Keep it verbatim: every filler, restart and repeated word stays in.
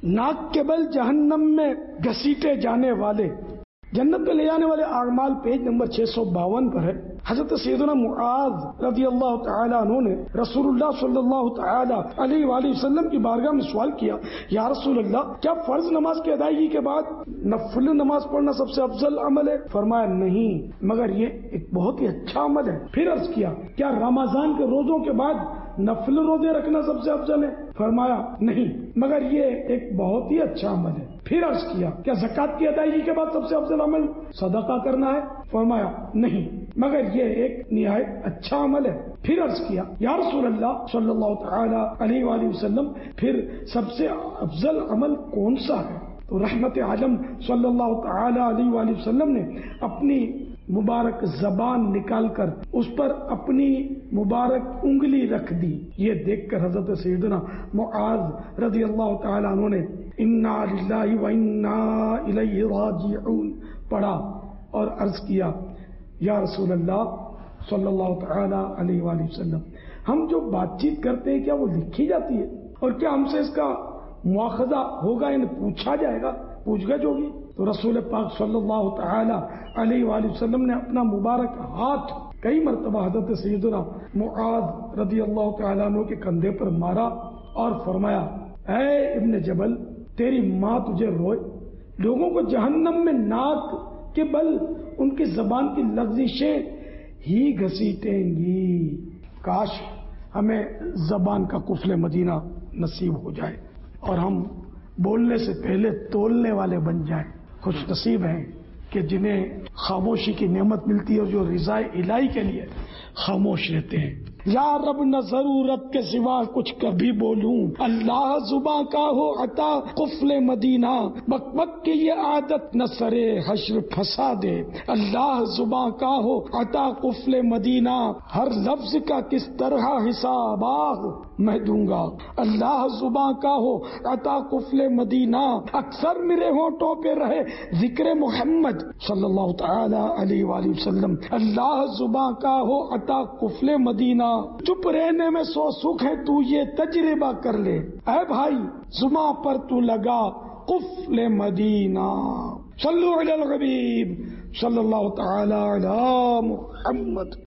ناک کے بل جہنم میں گھسیٹے جانے والے، جنت میں لے جانے والے اعمال پیج نمبر چھ سو باون پر ہے۔ حضرت سیدنا معاذ رضی اللہ تعالیٰ عنہ نے رسول اللہ صلی اللہ تعالیٰ علیہ وآلہ وسلم کی بارگاہ میں سوال کیا، یا رسول اللہ، کیا فرض نماز کی ادائیگی کے بعد نفل نماز پڑھنا سب سے افضل عمل ہے؟ فرمایا نہیں، مگر یہ ایک بہت ہی اچھا عمل ہے۔ پھر عرض کیا، کیا رمضان کے روزوں کے بعد نفل روزے رکھنا سب سے افضل ہے؟ فرمایا نہیں، مگر یہ ایک بہت ہی اچھا عمل ہے۔ پھر عرض کیا، کیا زکوٰۃ کی ادائیگی کے بعد سب سے افضل عمل صدقہ کرنا ہے؟ فرمایا نہیں، مگر یہ ایک نہایت اچھا عمل ہے۔ پھر عرض کیا، یا رسول اللہ صلی اللہ تعالی علیہ وآلہ وسلم، پھر سب سے افضل عمل کون سا ہے؟ تو رحمت عالم صلی اللہ تعالی علیہ وآلہ وسلم نے اپنی مبارک زبان نکال کر اس پر اپنی مبارک انگلی رکھ دی۔ یہ دیکھ کر حضرت سیدنا معاذ رضی اللہ تعالیٰ عنہ نے انا للہ و انا الیہ راجعون پڑھا اور عرض کیا، یا رسول اللہ صلی اللہ تعالی علیہ وآلہ وسلم، ہم جو بات چیت کرتے ہیں کیا وہ لکھی جاتی ہے؟ اور کیا ہم سے اس کا مواخذہ ہوگا، یعنی پوچھا جائے گا، پوچھ گچھ ہوگی؟ تو رسول پاک صلی اللہ تعالی علیہ وآلہ وسلم نے اپنا مبارک ہاتھ کئی مرتبہ حضرت سیدنا معاذ رضی اللہ تعالیٰ عنہ کے کندھے پر مارا اور فرمایا، اے ابن جبل، تیری ماں تجھے روئے، لوگوں کو جہنم میں ناک کے بل ان کی زبان کی لغزشیں ہی گھسیٹیں گی۔ کاش ہمیں زبان کا قفل مدینہ نصیب ہو جائے اور ہم بولنے سے پہلے تولنے والے بن جائیں۔ خوش نصیب ہیں کہ جنہیں خاموشی کی نعمت ملتی ہے اور جو رضا الہی کے لیے خاموش رہتے ہیں۔ یا رب نہ ضرورت کے سوا کچھ کبھی بولوں، اللہ زباں کا ہو عطا قفل مدینہ، بک بک کی یہ عادت نہ سرے حشر پھنسا دے، اللہ زباں کا ہو عطا قفل مدینہ، ہر لفظ کا کس طرح حساب آہ میں دوں گا، اللہ زباں کا ہو عطا قفل مدینہ، اکثر میرے ہونٹوں پہ رہے ذکر محمد صلی اللہ تعالی علیہ وآلہ وسلم، اللہ زباں کا ہو عطا قفل مدینہ، چپ رہنے میں سو سکھ ہے تو یہ تجربہ کر لے، اے بھائی زباں پر تو لگا قفل مدینہ۔ صلو علی الحبیب صلی اللہ تعالی علی محمد۔